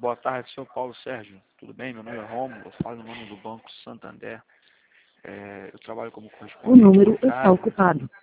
Boa tarde, senhor Paulo Sérgio. Tudo bem? Meu nome é Romulo, eu falo no nome do Banco Santander. Eu trabalho como O correspondente número está bancário. ocupado.